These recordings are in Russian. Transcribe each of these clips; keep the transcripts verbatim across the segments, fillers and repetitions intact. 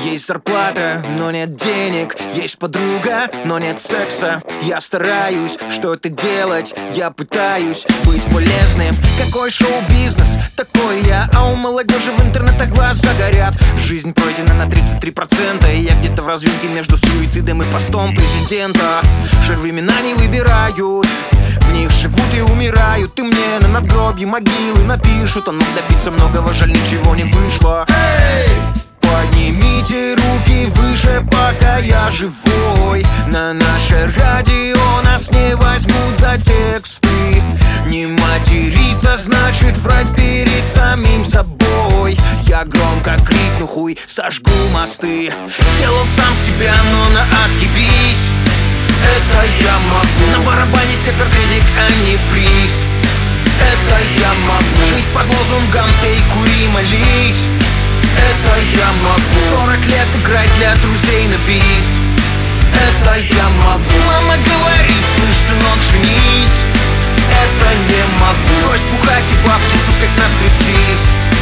Есть зарплата, но нет денег. Есть подруга, но нет секса. Я стараюсь что-то делать, я пытаюсь быть полезным. Какой шоу-бизнес, такой я. А у молодежи в интернетах глаза горят. Жизнь пройдена на тридцать три процента. И я где-то в развилке между суицидом и постом президента. Жаль, времена не выбирают, в них живут и умирают. И мне на надгробье могилы напишут: он мог добиться многого, жаль, ничего не вышло. Эй! Поднимите руки выше, пока я живой. На наше радио нас не возьмут за тексты. Не материться значит врать перед самим собой. Я громко крикну: хуй, сожгу мосты. Сделал сам себя, но на отъебись. Это я могу. На барабане сектор критик, а не приз. Это я могу. Жить под лозунгом пей, кури, молись. Это я могу. Сорок лет играть для друзей на бис. Это я могу. Мама говорит: слышь, сынок, женись. Это не могу. Брось бухать и бабки спускать на стриптиз.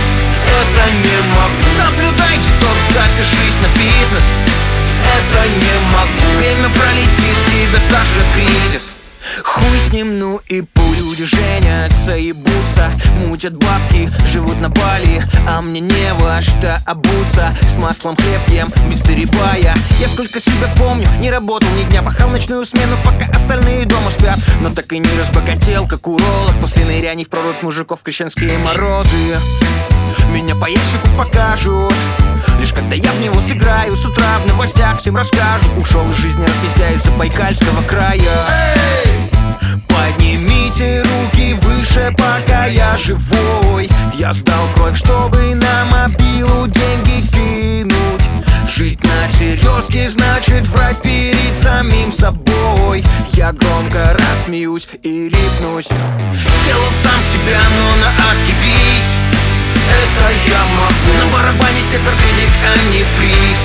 Это не могу. Соблюдай деток, запишись на фитнес. Это не могу. Время пролетит, тебя сожрет кризис. Хуй с ним, ну и пусть. Люди женятся, ебутся, мутят бабки, живут на Бали. А мне не во что обуться. С маслом хлеб ем, без перебая. Я сколько себя помню, не работал ни дня. Пахал ночную смену, пока остальные дома спят. Но так и не разбогател, как уролог. После ныряний в прорубь мужиков в крещенские морозы. Меня по ящику покажут лишь когда я в него сыграю. С утра в новостях всем расскажут: ушел из жизни распиздя из Забайкальского края. Эй! Поднимите руки выше, пока я живой. Я сдал кровь, чтобы на мобилу деньги кинуть. Жить на серьезке значит врать перед самим собой. Я громко рассмеюсь и рипнусь. Сделал сам себя, но на отъебись. Это я могу. На барабане сектор критик, а не приз.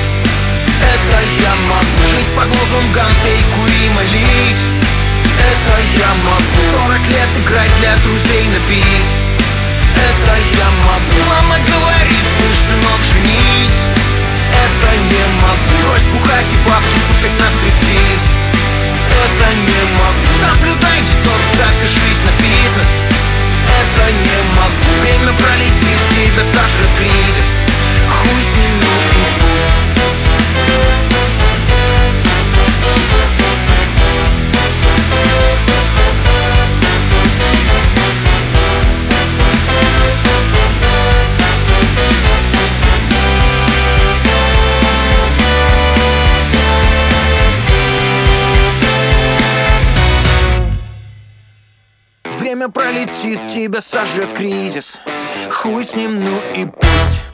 Это я могу. Жить под лозунгом пей, кури, молись. Это я могу. Сорок лет играть для друзей на бис. Это я могу. Мама говорит: слышь, сынок, женись. Это не могу. Брось бухать и бабки спускать на стриптиз. Это не могу. Соблюдай деток, запишись на фитнес. Это не могу. Время пролетит, тебя сожрет кризис. Хуй с ним, ну и пусть. Время пролетит, тебя сожрет кризис. Хуй с ним, ну и пусть.